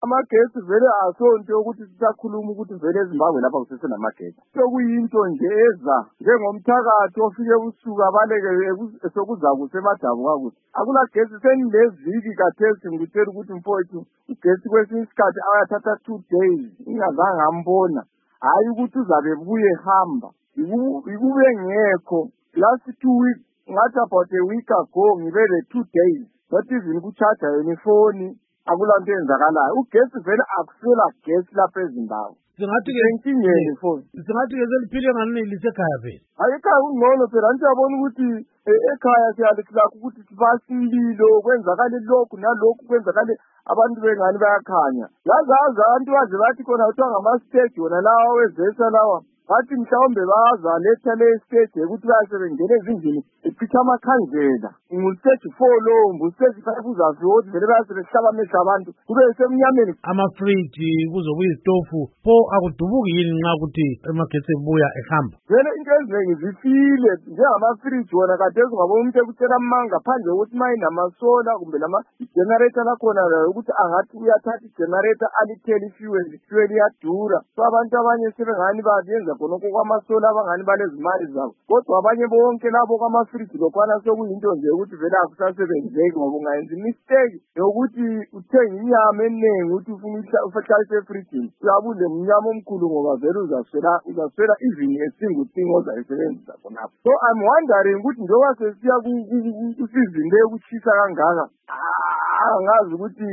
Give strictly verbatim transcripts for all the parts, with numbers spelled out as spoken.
Amagesi vele asonto ukuthi sisakhuluma ukuthi vele eZimbabwe lapha kusesenamagesi. Sokuyinto nje eza njengomthakathi ofike ubusuku abaleke sokuza kusemadabu kakuthi. Akula gesi senileziki kathesi ngitshela ukuthi mfowethu ugesi kwesinye isikhathi ayathatha two days ingazange ambona. Hayi ukuthi uzabe buye hamba. Ikube ngekho last two weeks ngathi about a week ago ngibele two days. Not even kucharger yeni phone. Akula nto enzakalayo. Ugesi vele akusela gesi lapha eZimbabwe. Singathi ke enkingeni phone. Singathi ke seliphile ngani lisekhaya phela. Ayikhaya ungcono phela anti yabona ukuthi ekhaya siyalikhila ukuthi sibasimlilo kwenzakala lokhu nalokhu kwenzakala abantu bengani bayakhanya. Yazaza abantu baze bathi khona kuthiwa ngama-stage wona lawa wezesa lawa. Bathi mhlawumbe baza letha le stage ukuthi bayasebenzele ezindlini ichitha amakhandlela. Ngu-stage four lo, ngu-stage five uzafika ukuthi vele bayasebehlaba amehlo abantu kube semnyameni. Amafriji kuzobuya izitofu pho akudubuki yini nxa ukuthi amagesi ebuya ehamba? Vele into eziningi zifile njengamafriji wona kade ungabona umuntu ekutshela amanga phandle ukuthi uma inamasola kumbe nama-generator lakhona ukuthi angathi uyathatha i-generator alithele ifuel, ifuel iyadura. So abantu abanye sebengani bayenza khonokho kwamasola abangani balezimali zabo. Kodwa abanye bonke labo kwamafriji lokhwana sokuyinto nje ukuthi vele akusasebenzeki ngoba ungayenza imistake yokuthi uthenga inyama eningi ukuthi ufuna uhlalise efrijini. Uyabule mnyama omkhulu ngoba vele uzaswela uzaswela even a single thing ozayisebenzisa khonapho. So I'm wondering ukuthi njengoba sesiya kusizini le ukuchisa kangaka angazi ukuthi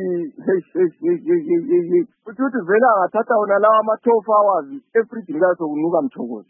hey hey hey hey ukuthi vele angathatha wona lawa ama twelve hours efrijini kaso kunuka mthokozo.